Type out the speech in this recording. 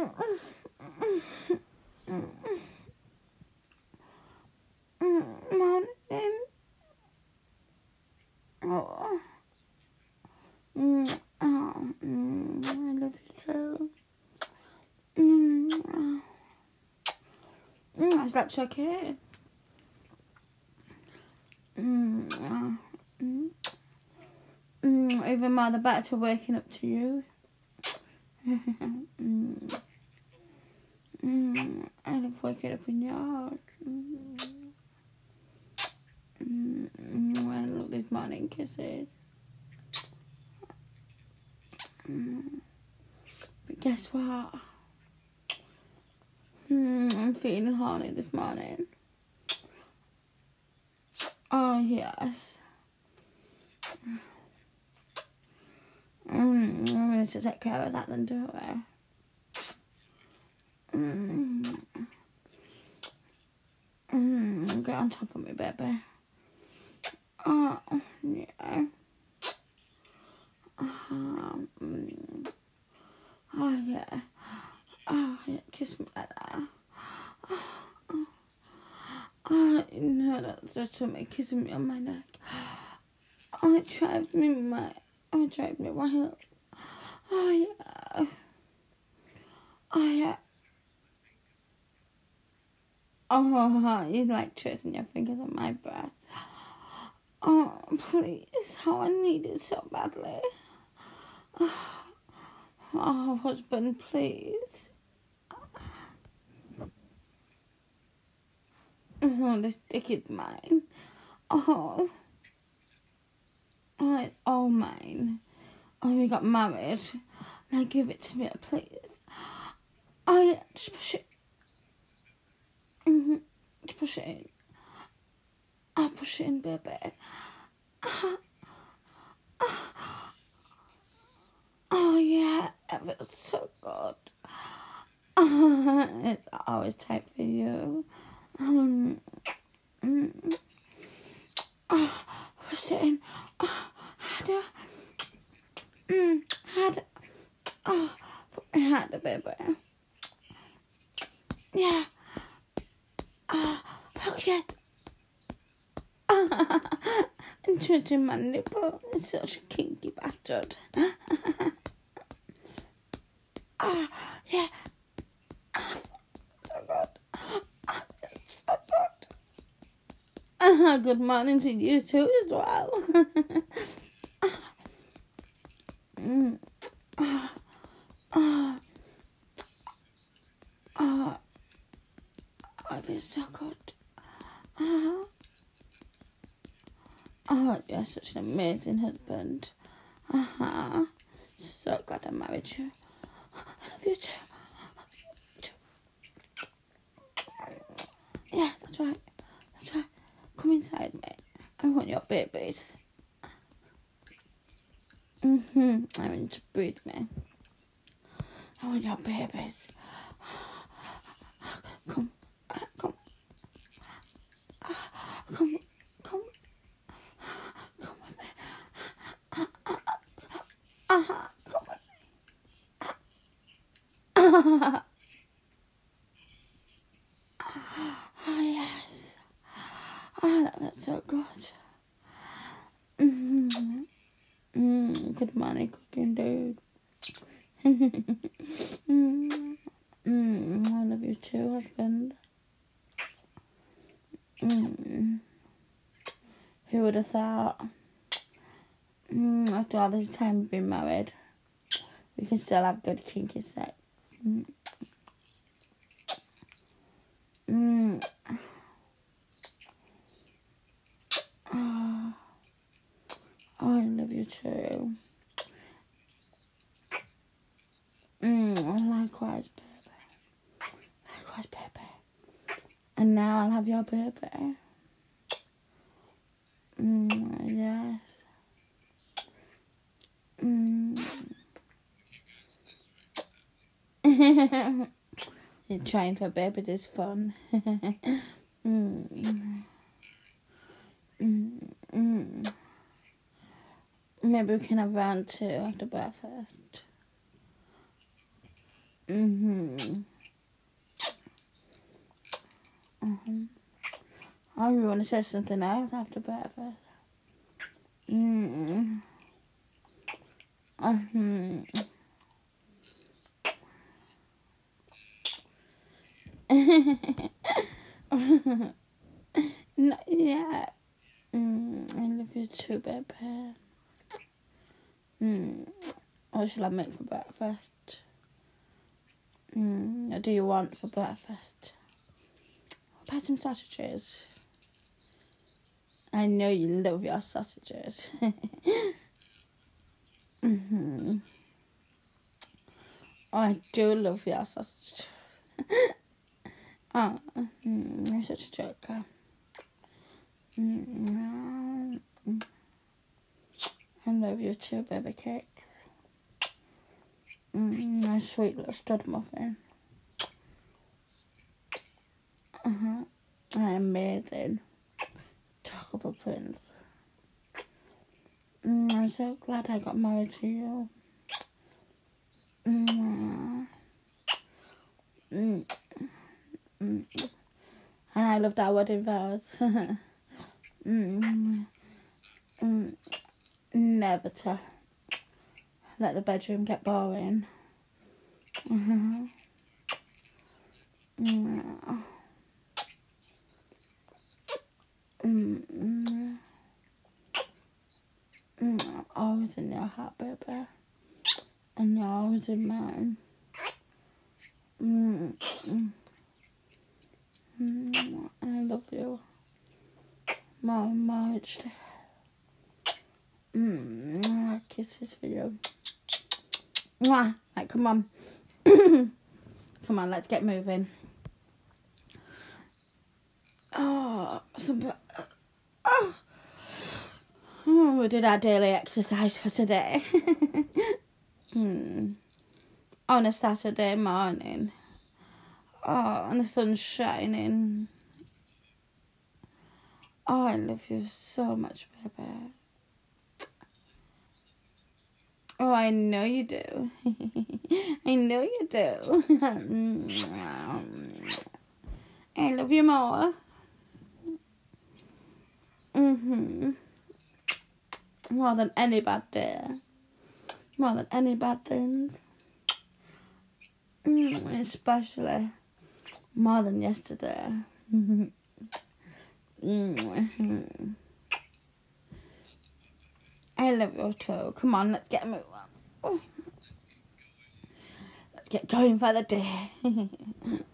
Morning. Oh. I love you too. I slept okay. Even more the better for waking up to you. I love waking up in your heart. I love these morning kisses. But guess what? I'm feeling horny this morning. Oh yes. We need to take care of that then, don't we? Get on top of me, baby. Oh, yeah. Oh, yeah. Oh, yeah. Kiss me like that. Oh, no, that's just somebody kissing me on my neck. Oh, it drives me wild. Oh, yeah. Oh, yeah. Oh, you like tracing your fingers on my breath. Oh, please. Oh, I need it so badly. Oh, husband, please. Oh, this dick is mine. Oh, it's all mine. Oh, we got married. Now give it to me, please. Oh, yeah, just push it. Just push it in. I'll push it in, baby. Oh, yeah, it feels so good. It's always tight for you. Push it in. Harder. Harder. Oh, put me harder, baby. Yeah. Look at and twitching my nipple. It's such a kinky bastard. Yeah. So good. So good. Good morning to you too as well. It feels so good. Oh, you're such an amazing husband. So glad I married you. I love you too. Yeah, that's right. Come inside, mate. I want your babies. I want you to breed me. I want your babies. Come. Come with me. Come with me. Oh, yes. Oh, that was so good. Good morning, cooking dude. I love you too, husband. Who would have thought? After all this time being married, we can still have good kinky sex. Oh, I love you too. Likewise, baby. And now I'll have your baby. Yes. Trying for babies is fun. Maybe we can have round 2 after breakfast. Oh, you want to say something else after breakfast? Mm. Not yet. I love you too, baby. What shall I make for breakfast? What do you want for breakfast? I'll buy some sausages. I know you love your sausages. I do love your sausage. You're such a joker. I love you too, baby cakes. My sweet little stud muffin. Amazing. Chocolate prince. I'm so glad I got married to you. And I loved our wedding vows. Never to let the bedroom get boring. I'm always in your heart, baby. And you're always in mine. I love you. More and more each day. Kisses for you. Mwah. Right, come on. Come on, let's get moving. We did our daily exercise for today. On a Saturday morning. And the sun's shining. I love you so much, baby. I know you do. I know you do. I love you more. More than any bad day. More than any bad thing. Especially more than yesterday. I love you too. Come on, let's get moving. Let's get going for the day.